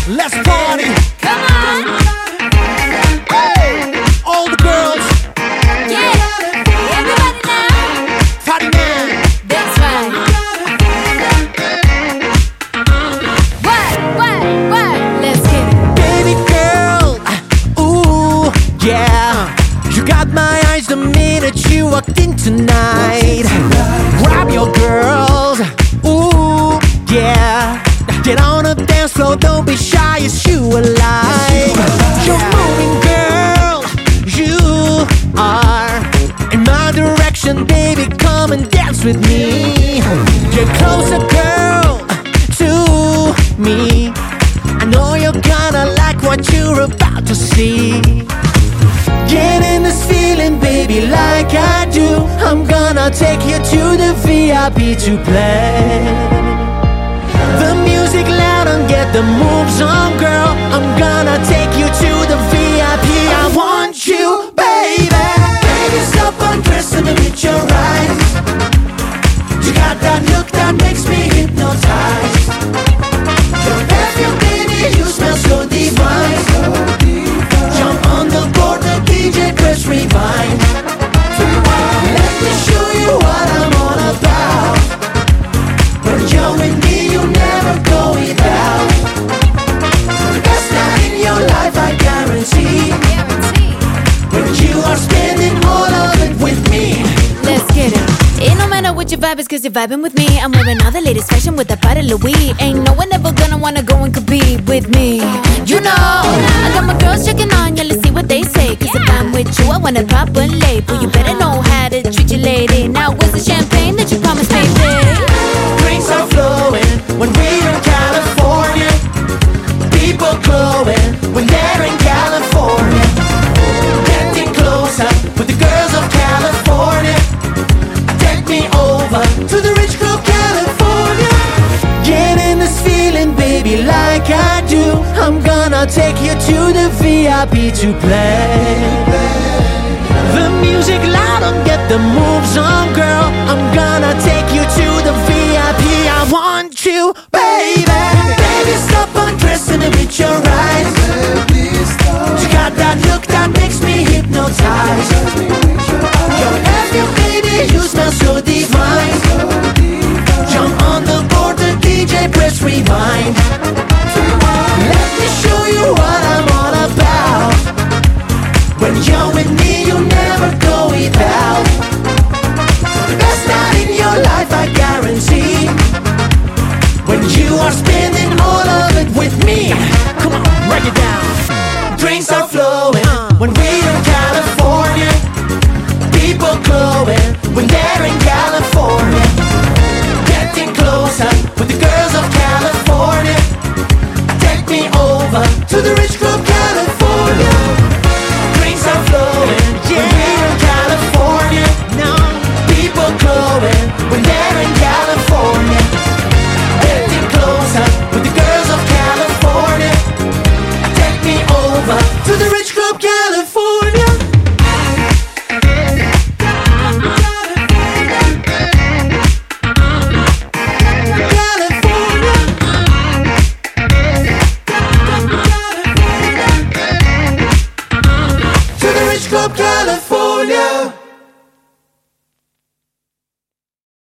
Let's party. Come on. Hey, all the girls, Yeah. Everybody now. party now. That's right. What? Let's get it. Baby girl, ooh, yeah. You got my eyes the minute you walked in tonight. Grab your girls, ooh, yeah. Get on the dance floor, don't be shy, it's you alive. You're moving, girl, you are in my direction, baby, come and dance with me. Get closer, girl, to me. I know you're gonna like what you're about to see. Get in this feeling, baby, like I do. I'm gonna take you to the VIP to play. The music loud and get the moves on, girl. I'm gonna take you to the VIP. I want you, baby. Baby, stop undressing and with your eyes. You got that look that makes me hypnotized. Your perfume, baby, you smell so divine. Jump on the board, the DJ press rewind. Let me show you what I'm all about. When you're with me, you never go without. Best night in your life, I guarantee. When you are spending all of it with me. Let's get it. It no matter what your vibe is, cause you're vibing with me. I'm wearing all the latest fashion with a bottle of weed. Ain't no one ever gonna wanna go and compete with me. You know, I got my girls checking on you, let's see what they say. Cause if I'm with you, I wanna properly. But you better know how to treat your lady. Now where's the champagne that you promised me, babe? Drinks are flowing when we're in California. People glowing when they're in California. Getting closer with the girls of California. Take me over to the rich girl California. Get in this feeling, baby, like I do. I'm gonna take you to the VIP to play. The music loud and get the moves on, girl. I'm gonna take you to the VIP. I want you, baby. Baby, stop undressing and with your eyes. You got that look that makes me hypnotized. Your perfume, baby, you smell so divine. Jump on the board, the DJ press rewind.